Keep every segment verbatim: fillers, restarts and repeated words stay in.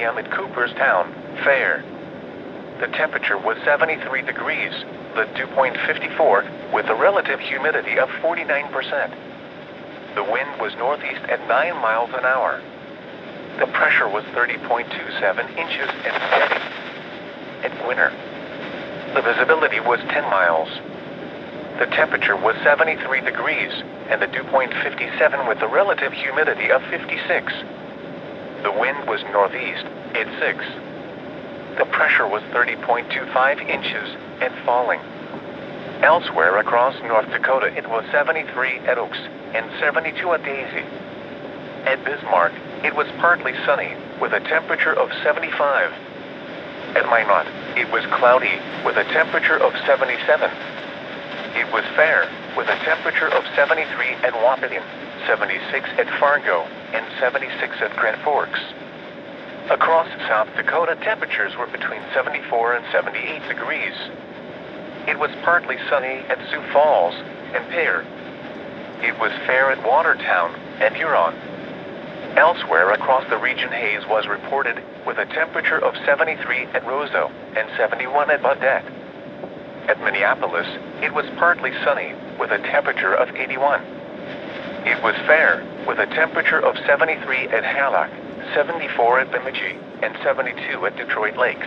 p m at Cooperstown, Fair. The temperature was seventy-three degrees, the dew point fifty-four, with a relative humidity of forty-nine percent. The wind was northeast at nine miles an hour. The pressure was thirty point two seven inches and steady. At winter, the visibility was ten miles. The temperature was seventy-three degrees, and the dew point fifty-seven with a relative humidity of fifty-six. The wind was northeast at six. The pressure was thirty point two five inches and falling. Elsewhere across North Dakota, it was seventy-three at Oaks and seventy-two at Daisy. At Bismarck, it was partly sunny with a temperature of seventy-five. At Minot, it was cloudy with a temperature of seventy-seven. It was fair with a temperature of seventy-three at Wahpeton, seventy-six at Fargo, and seventy-six at Grand Forks. Across South Dakota, temperatures were between seventy-four and seventy-eight degrees. It was partly sunny at Sioux Falls and Pierre. It was fair at Watertown and Huron. Elsewhere across the region, haze was reported with a temperature of seventy-three at Roseau and seventy-one at Baudette. At Minneapolis, it was partly sunny with a temperature of eighty-one. It was fair with a temperature of seventy-three at Hallock, seventy-four at Bemidji, and seventy-two at Detroit Lakes.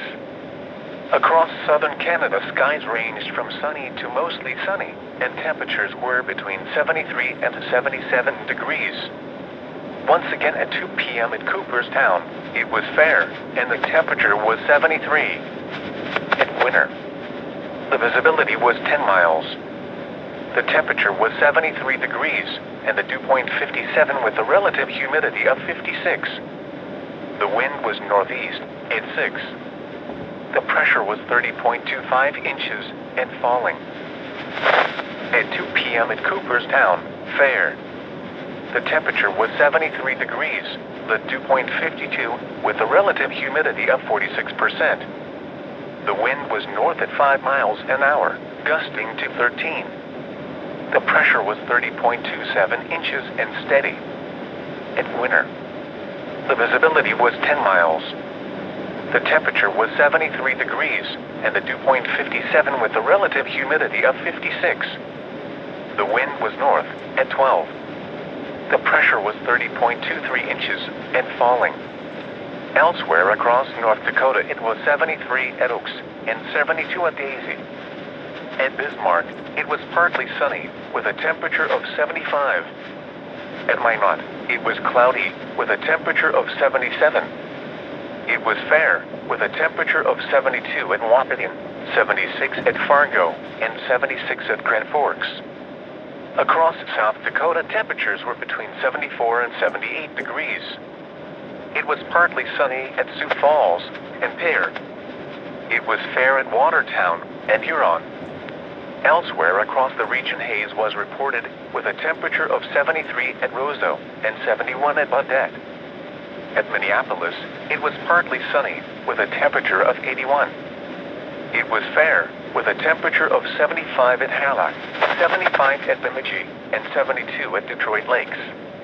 Across southern Canada, skies ranged from sunny to mostly sunny, and temperatures were between seventy-three and seventy-seven degrees. Once again at two p m at Cooperstown, it was fair, and the temperature was seventy-three. At winter, the visibility was ten miles. The temperature was seventy-three degrees, and the dew point fifty-seven with a relative humidity of fifty-six. The wind was northeast at six. The pressure was thirty point two five inches and falling. At two p m at Cooperstown, Fair. The temperature was seventy-three degrees, the dew point fifty-two, with a relative humidity of forty-six percent. The wind was north at five miles an hour, gusting to thirteen. The pressure was thirty point two seven inches and steady. At winter, the visibility was ten miles. The temperature was seventy-three degrees, and the dew point fifty-seven with a relative humidity of fifty-six. The wind was north at twelve. The pressure was thirty point two three inches and falling. Elsewhere across North Dakota, it was seventy-three at Oaks and seventy-two at Daisy. At Bismarck, it was partly sunny with a temperature of seventy-five. At Minot, it was cloudy with a temperature of seventy-seven. It was fair with a temperature of seventy-two at Wahpeton, seventy-six at Fargo, and seventy-six at Grand Forks. Across South Dakota, temperatures were between seventy-four and seventy-eight degrees. It was partly sunny at Sioux Falls and Pierre. It was fair at Watertown and Huron. Elsewhere across the region, haze was reported with a temperature of seventy-three at Roseau and seventy-one at Baudette. At Minneapolis, it was partly sunny with a temperature of eighty-one. It was fair with a temperature of seventy-five at Hallock, seventy-five at Bemidji, and seventy-two at Detroit Lakes.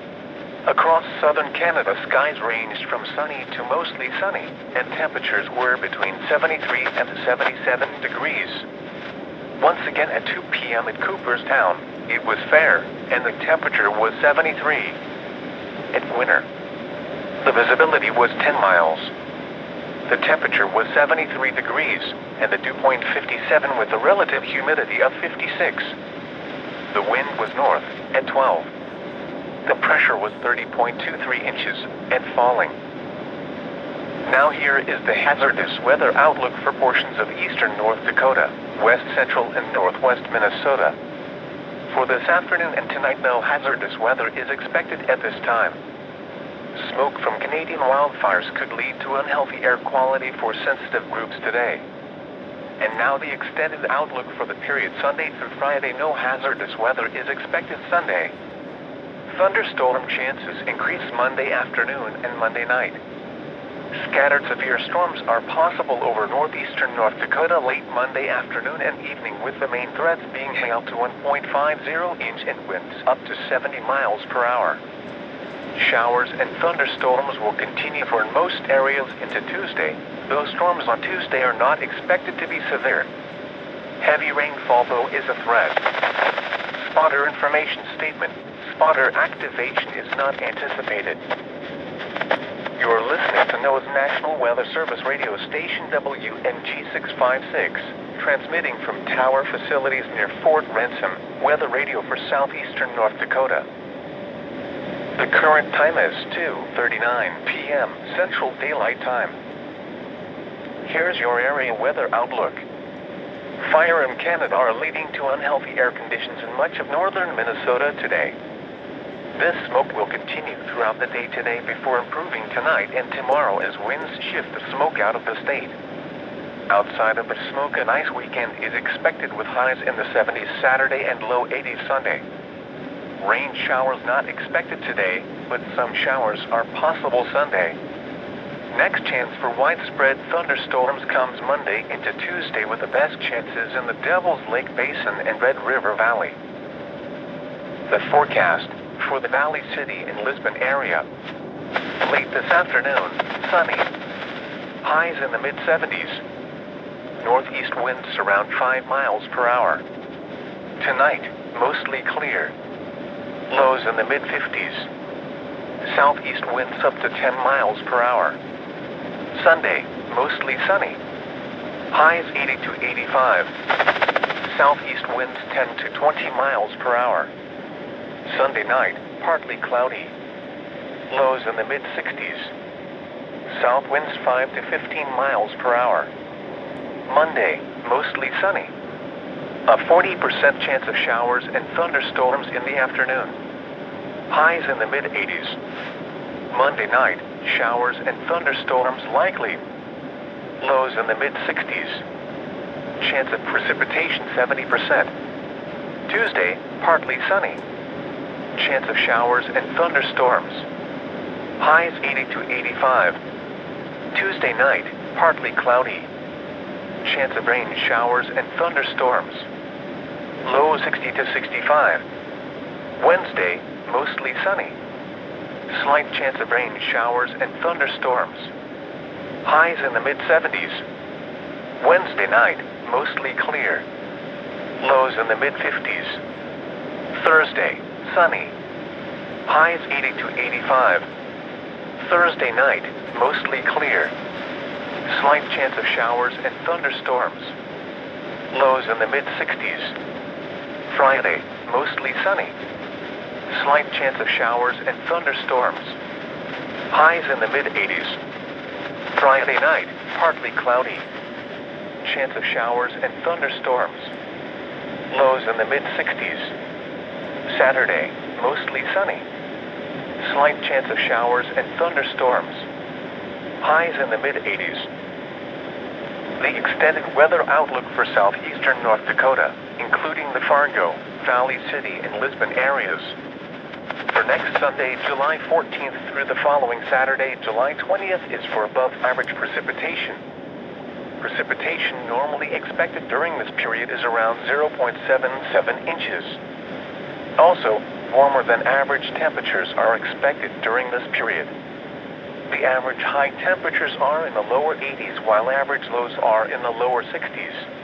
Across southern Canada, skies ranged from sunny to mostly sunny, and temperatures were between seventy-three and seventy-seven degrees. Once again at two p m at Cooperstown, it was fair, and the temperature was seventy-three. At winter, the visibility was ten miles. The temperature was seventy-three degrees, and the dew point fifty-seven with a relative humidity of fifty-six. The wind was north at twelve. The pressure was thirty point two three inches and falling. Now here is the hazardous weather outlook for portions of eastern North Dakota, west central and northwest Minnesota. For this afternoon and tonight, no hazardous weather is expected at this time. Smoke from Canadian wildfires could lead to unhealthy air quality for sensitive groups today. And now the extended outlook for the period Sunday through Friday. No hazardous weather is expected Sunday. Thunderstorm chances increase Monday afternoon and Monday night. Scattered severe storms are possible over northeastern North Dakota late Monday afternoon and evening, with the main threats being hail to one point five zero inch and winds up to seventy miles per hour. Showers and thunderstorms will continue for most areas into Tuesday. Those storms on Tuesday are not expected to be severe. Heavy rainfall, though, is a threat. Spotter information statement. Spotter activation is not anticipated. You are listening to NOAA's National Weather Service radio station W N G six five six, transmitting from tower facilities near Fort Ransom, weather radio for southeastern North Dakota. The current time is two thirty-nine p m Central Daylight Time. Here's your area weather outlook. Fire in Canada are leading to unhealthy air conditions in much of northern Minnesota today. This smoke will continue throughout the day today before improving tonight and tomorrow as winds shift the smoke out of the state. Outside of the smoke and ice weekend is expected with highs in the seventies Saturday and low eighties Sunday. Rain showers not expected today, but some showers are possible Sunday. Next chance for widespread thunderstorms comes Monday into Tuesday, with the best chances in the Devil's Lake Basin and Red River Valley. The forecast for the Valley City and Lisbon area. Late this afternoon, sunny. Highs in the mid seventies. Northeast winds around five miles per hour. Tonight, mostly clear. Lows in the mid fifties. Southeast winds up to ten miles per hour. Sunday, mostly sunny. Highs eighty to eighty-five. Southeast winds ten to twenty miles per hour. Sunday night, partly cloudy. Lows in the mid sixties. South winds five to fifteen miles per hour. Monday, mostly sunny. A forty percent chance of showers and thunderstorms in the afternoon. Highs in the mid eighties. Monday night, showers and thunderstorms likely. Lows in the mid sixties. Chance of precipitation seventy percent. Tuesday, partly sunny. Chance of showers and thunderstorms. Highs eighty to eighty-five. Tuesday night, partly cloudy. Chance of rain, showers, and thunderstorms. Low sixty to sixty-five. Wednesday, mostly sunny. Slight chance of rain, showers, and thunderstorms. Highs in the mid seventies. Wednesday night, mostly clear. Lows in the mid fifties. Thursday, sunny. Highs eighty to eighty-five. Thursday night, mostly clear. Slight chance of showers and thunderstorms. Lows in the mid sixties. Friday, mostly sunny. Slight chance of showers and thunderstorms. Highs in the mid eighties. Friday night, partly cloudy. Chance of showers and thunderstorms. Lows in the mid sixties. Saturday, mostly sunny. Slight chance of showers and thunderstorms. Highs in the mid eighties. The extended weather outlook for southeastern North Dakota, including the Fargo, Valley City, and Lisbon areas. For next Sunday, July fourteenth through the following Saturday, July twentieth, is for above average precipitation. Precipitation normally expected during this period is around zero point seven seven inches. Also, warmer than average temperatures are expected during this period. The average high temperatures are in the lower eighties, while average lows are in the lower sixties.